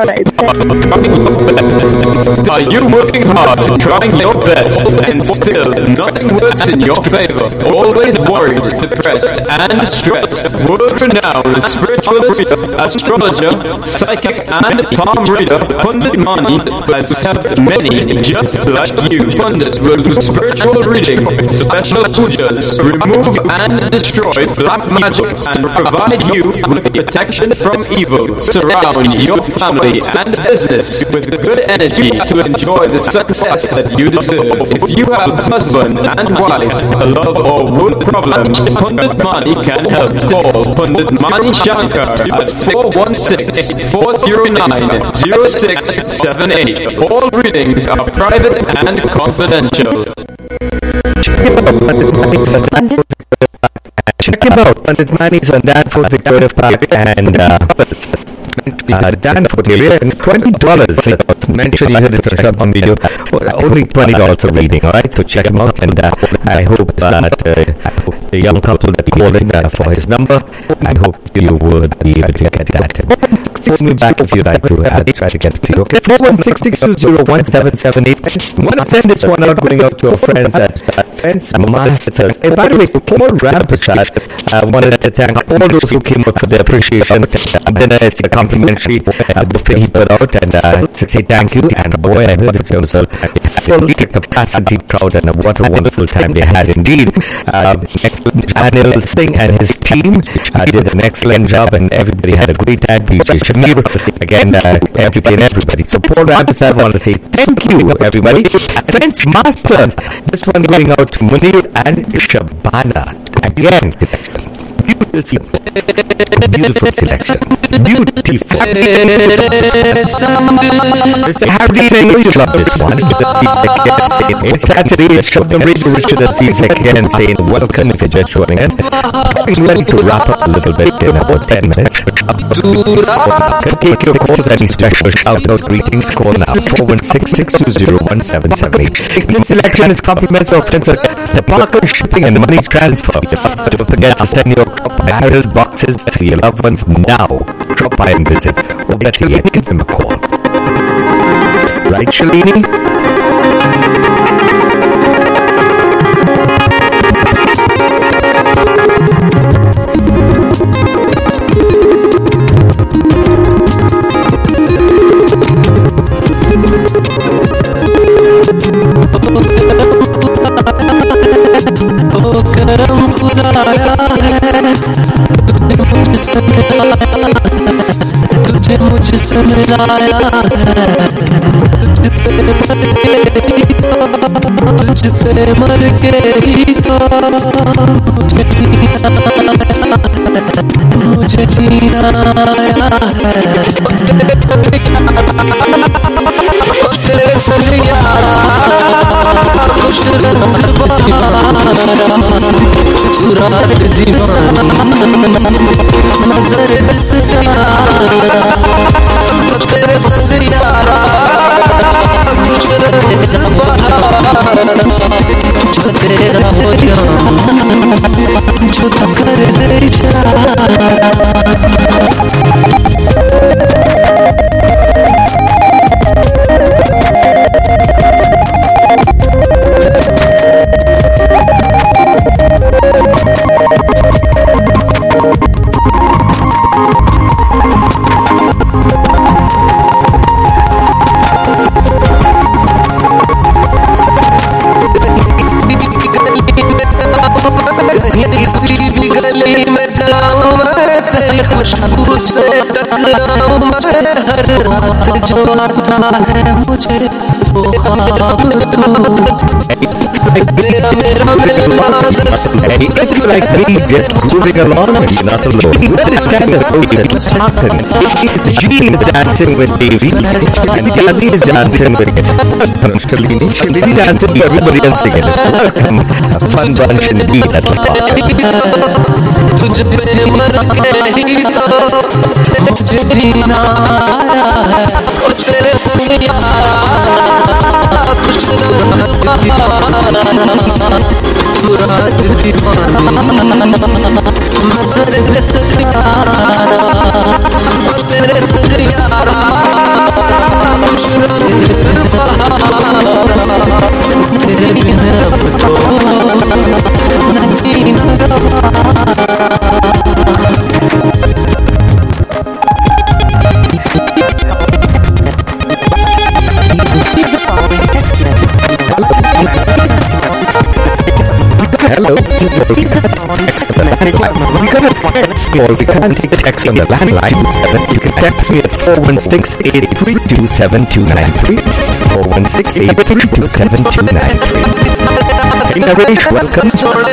Are you working hard, trying your best, and still nothing works in your favor? Always worried, depressed, and stressed. World-renowned spiritualist, astrologer, psychic, and palm reader, Pundit Mani has helped many just like you. Pundit will do spiritual reading, special pujas, remove and destroy black magic, and provide you with protection from evil. Surround your family and business with good energy to enjoy the success that you deserve. If you have a husband and wife, love or wood problems, Pundit Mani can help. Call Pundit Mani Shankar at four one six, four zero nine, zero six seven eight. All readings are private and confidential. Check him out. Pundit Mani's on Danforth, Victoria Park, and uh, uh, Danforth area, and twenty dollars. Mention you heard it on Shop on Video. Only twenty dollars a reading, alright? So check him out, and uh, I hope uh, that uh, the young couple that called in uh, for his number, I hope you would be able to get that. Phone me back if you'd like to. I'll try to get it to you. Okay, four one six, six two zero, one seven seven eight. I want to send this one out, going out to our friends at Fence Master. And by the way, Paul Rampersad uh, wanted to thank all those who came out for their appreciation. Dinner is a complimentary uh, buffet he put out, and uh, to say thank you. And boy, I heard it was a full capacity crowd, and what a wonderful time they had indeed. Uh, next Anil Singh and his team uh, did an excellent job, and everybody had a great time. D J Shamir again uh, entertained everybody. So Paul Ramsey, I want to say thank you, everybody. French Master, this one going out to Munir and Shabana. Again, beautiful, beautiful selection. Beautiful. Mister Hardy, I know you love this one. It's Saturday, it's Shotgun Radio Richard and Steve again saying welcome if you're just joining in. We're ready to wrap up a little bit in about ten minutes. Can take your calls, any special shout out greetings, call now four one six, six two zero, one seven seven eight. This selection is complimentary of Prince the Parker Shipping and Money Transfer. Don't forget to send your barrels boxes to your loved ones now. Drop by and visit, or better yet, give them a call. Right, Shalini? तुझे मुझसे मिलाया है, तुझ पे मर के ही तो मुझे जीना, मुझे जीना आया है। तेरे संग यारा खुश रंग तू रात दीवाना नजर बस तेरे संग यारा खुश रंग जो तेरा हो जाना जो तू कर दे इशारा। गली में जाऊं मैं तेरी खुशबू से टकराऊं मैं हर रात जो आता है मुझे वो ख्वाब तू मेरा मेरा मिलना दस If you like me, just moving along, you're not alone. Understand the process that happens. Gene is dancing with Devi, and Kazi is dancing with it. Shalini, Shalini dancing with everybody else singing. A fun bunch indeed at the park. तुझ पे मर के ही तो मुझे जीना आया है, ओ तेरे संग यारा खुश तू रात दीवाना मजर के संग यारा ओ तेरे संग यारा खुश तेरे बिना अब तो न जीना Hello. We got a text call. We can't take text on the landline. You can text me at four one six, eight three two, seven two nine three. four one six, eight three two, seven two nine three. Hey Naresh, welcome.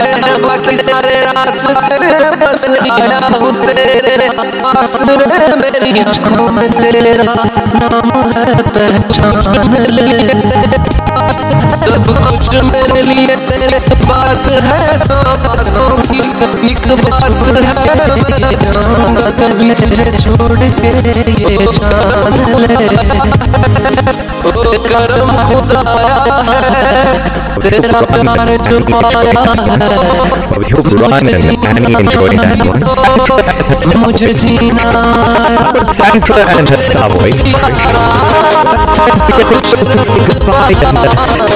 सब कुछ मेरे लिए तेरे बात है, सौ बातों की एक बात है, मैं जाऊंगा कभी तुझे छोड़ के ये जान ले, ओ करम खुदाया है तेरा प्यार जो पाया है। We hope Ron and Annie enjoyed that one. मुझे जीना Sandra and her star wife. Goodbye and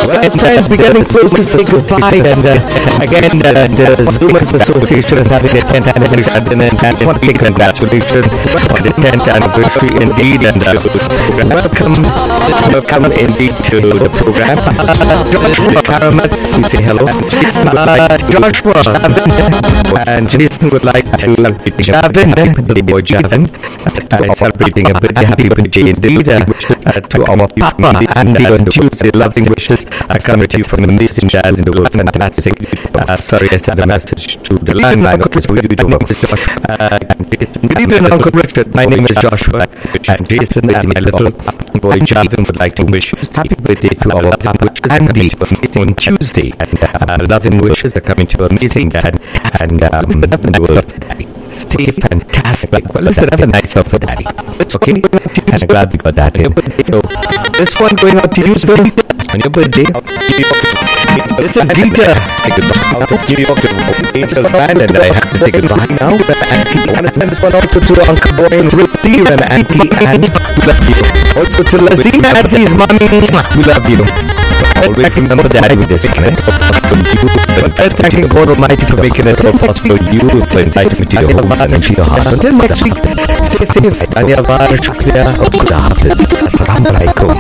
Well, friends, we're getting close to say goodbye, and uh, again, uh, the Zoomers Association is having their tenth anniversary, and I want to say congratulations on the tenth anniversary indeed, and uh, welcome, welcome indeed to the program. Uh, Joshua Karamat, we say hello. Uh, Joshua and Jason would like to Javin, the boy Javin, uh, celebrating a birthday, happy birthday indeed uh, uh, to our Papa Andy on Tuesday. Loving wishes are coming to you from an amazing child in the world. Fantastic. Uh, sorry, I sent a message to the landline. So you don't know. Uh, good evening, Uncle Richard. My name is Joshua, and Jason and my little boy Javin would like to wish happy birthday to our Papa Andy on Tuesday. Uh, loving wishes are coming to you, amazing dad, and um, stay fantastic. Well, listen, have a nice health for daddy. Okay? And I'm glad we got that in. So, this one going out to you, sir, on your birthday. This is Dieter. Give you up to Angel's band, and I have to say goodbye now. And I want to send this one also to Uncle Boy and Rick Deer and Auntie Anne. We love you. Also to Lazina Nancy's mommy. We love you. Always remember daddy with this one. But first, thanking God Almighty for making it all possible. You for inviting me to your home and to your heart. Until next week, stay safe. Dhanyavad, shukriya, aur khuda hafiz. Assalamu alaikum.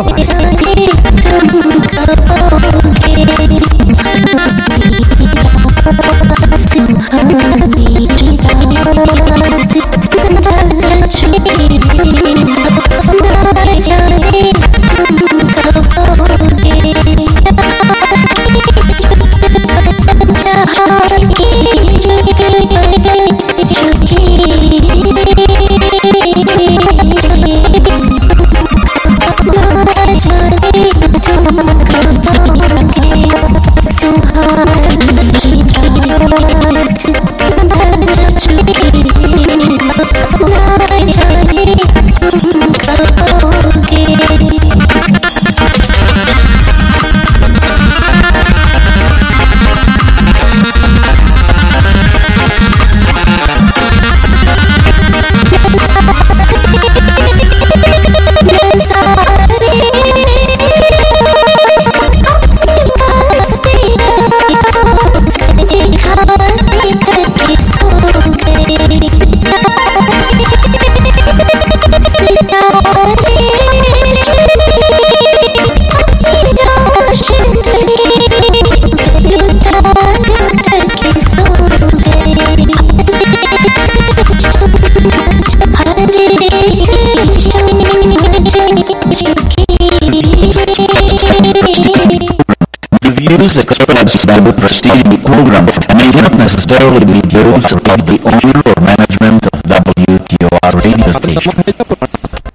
Views expressed by the preceding program may not necessarily be those of the owner or management of W T O R radio station.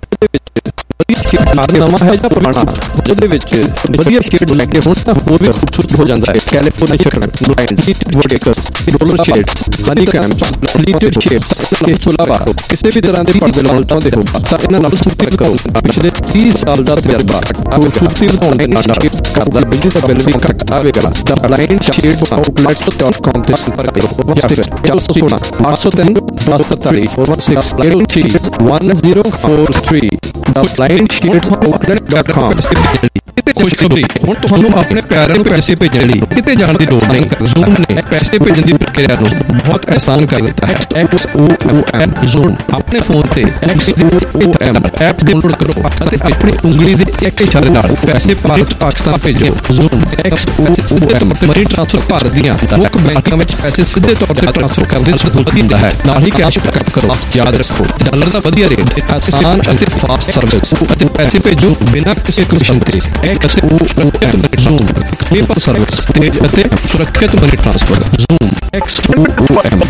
ਨਵਾਂ ਹੈ ਜਾਂ ਪੁਰਾਣਾ ਜਿਹਦੇ ਵਿੱਚ ਵਧੀਆ shade ਲੈ ਕੇ ਹੁਣ ਤਾਂ ਹੋਰ ਵੀ ਖੂਬਸੂਰਤ ਹੋ ਜਾਂਦਾ ਹੈ ਕੈਲੀਫੋਰਨੀਆ ਸ਼ਕਲ ਬਲਾਈਂਡ ਹੀਟਡ ਵੋਡੇਕਸ roller shades honeycombs pleated shades ਇਸ ਤੋਂ ਇਲਾਵਾ ਕਿਸੇ ਵੀ ਤਰ੍ਹਾਂ ਦੇ ਪਰਦੇ ਲਾਉਣਾ ਚਾਹੁੰਦੇ ਹੋ ਤਾਂ ਇਹਨਾਂ ਨਾਲ ਸੰਪਰਕ ਕਰੋ ਪਿਛਲੇ ਤੀਹ ਸਾਲ ਦਾ ਤਜਰਬਾ ਖੂਬਸੂਰਤੀ ਵਧਾਉਣ ਦੇ ਨਾਲ ਕਰਦਾ ਬਿਜਲੀ ਦਾ ਬਿੱਲ ਵੀ ਘੱਟ ਆਵੇਗਾ ਦਾ blind shades outlets dot com ਤੇ ਸੰਪਰਕ ਕਰੋ ਜਾਂ ਫਿਰ ਚਾਰ ਸੌ ਸੋਲਾਂ ਅੱਠ ਸੌ ਤਿੰਨ ਦਸ ਸੌ ਤਰਤਾਲੀ ਚਾਰ ਇੱਕ ਛੇ ਜ਼ੀਰੋ ਥ੍ਰੀ ਇੱਕ ਜ਼ੀਰੋ ਚਾਰ ਥ੍ਰੀ ਦਾ blind shades outlet dot com ਕਿਤੇ ਖੁਸ਼ਖਬਰੀ ਹੁਣ ਤੁਹਾਨੂੰ ਆਪਣੇ ਪਿਆਰਿਆਂ ਨੂੰ ਪੈਸੇ ਭੇਜਣ ਲਈ ਕਿਤੇ ਜਾਣ ਦੀ ਲੋੜ ਨਹੀਂ ਜ਼ੂਮ ਨੇ ਪੈਸੇ ਭੇਜਣ ਦੀ ਪ੍ਰਕਿਰਿਆ ਨੂੰ ਬਹੁਤ ਆਸਾਨ ਕਰ ਦਿੱਤਾ ਹੈ X O O M Xoom ਆਪਣੇ ਫੋਨ ਤੇ X O O M app download ਕਰੋ ਅਤੇ ਆਪਣੀ ਉਂਗਲੀ ਦੇ ਇੱਕ ਇਸ਼ਾਰੇ ਨਾਲ ਪੈਸੇ ਭਾਰਤ ਪਾਕਿਸਤਾਨ ਭੇਜੋ Xoom X O O M money transfer Bharat ਦੀਆਂ ਮੁੱਖ ਬੈਂਕਾਂ ਵਿੱਚ ਪੈਸੇ ਸਿੱਧੇ ਤੌਰ ਤੇ ਟ੍ਰਾਂਸਫਰ ਕਰਨ ਦੀ ਸਹੂਲਤ ਦਿੰਦਾ ਹੈ ਨਾਲ ਹੀ ਕੈਸ਼ ਬੈਕਅਪ ਕਰੋ ਯਾਦ ਰੱਖੋ ਡਾਲਰ ਦਾ ਵਧੀਆ ਰੇਟ ਆਸਾਨ ਅਤੇ ਫਾਸਟ ਸਰਵਿਸ ਅਤੇ ਪੈਸੇ ਭੇਜੋ ਬਿਨਾਂ ਕਿਸੇ ਕਮਿਸ਼ਨ ਤੇ X O O M Xoom PayPal service ਤੇਜ਼ ਅਤੇ ਸੁਰੱਖਿਅਤ money transfer Xoom X O O M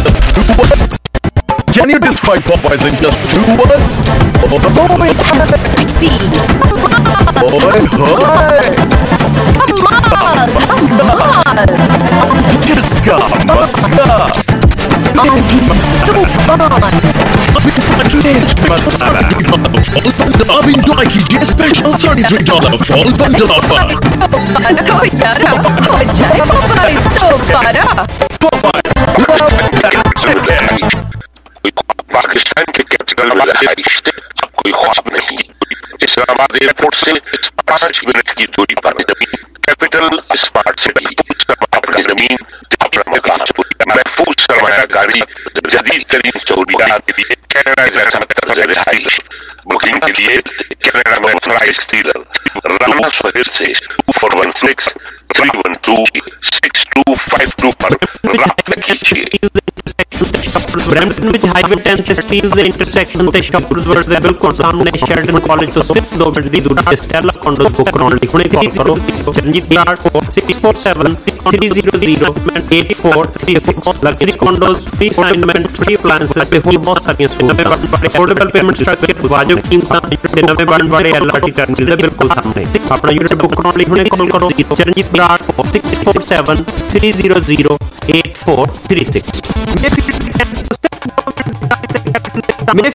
Can you describe Popeyes in just two words? Boy, sexy. Boy, hi. Jiska, maska. Abin Doiki J Special thirty-three dollars fall bundle offer. Para ko yara. Jai Popeyes to para. Popeyes. Pakistan के capital में है अब कोई ख्वाब नहीं इस Islamabad airport से पाँच मिनट की दूरी पर कैपिटल स्मार्ट सिटी, अपनी जमीन, अपना मकान, महफूज सरमायाकारी, जदीद तरीन सहूलियात, कनाडा जैसा तर्ज रिहाइश। बुकिंग के लिए कनाडा में ऑथराइज्ड डीलर रामा सोहेल से two four one six three one two six two five two पर राब्ता कीजिए। ब्रैम्पटन विच हाईवे टेन से स्टील ਦੇ ਇੰਟਰਸੈਕਸ਼ਨ ਤੇ ਸ਼ਾਪਰਸ ਵਰਡ ਦੇ ਬਿਲਕੁਲ ਸਾਹਮਣੇ ਸ਼ੈਲਡਨ ਕਾਲਜ ਤੋਂ ਸਿਰਫ ਦੋ ਮਿੰਟ ਦੀ ਦੂਰੀ ਤੇ ਸਟੈਲਾ ਕੰਡੋ ਬੁੱਕ ਕਰਾਉਣ ਲਈ ਹੁਣੇ ਕਾਲ ਕਰੋ Charanjit card six four seven three zero zero eight four three six luxury condos free assignment free appliances ਤੇ ਹੋਰ ਬਹੁਤ ਸਾਰੀਆਂ ਸਹੂਲਤਾਂ ਅਫੋਰਡੇਬਲ ਪੇਮੈਂਟ ਸਟਰਕਚਰ ਵਾਜਬ ਕੀਮਤਾਂ ਤੇ ਨਵੇਂ ਬਣ ਵਾਲੇ ਐਲਆਰਟੀ ਟਰਮੀਨਲ ਦੇ ਬਿਲਕੁਲ ਸਾਹਮਣੇ ਆਪਣਾ ਯੂਨਿਟ ਬੁੱਕ ਕਰਾਉਣ ਲਈ ਹੁਣੇ ਕਾਲ ਕਰੋ Charanjit card six four seven three zero zero eight four three six.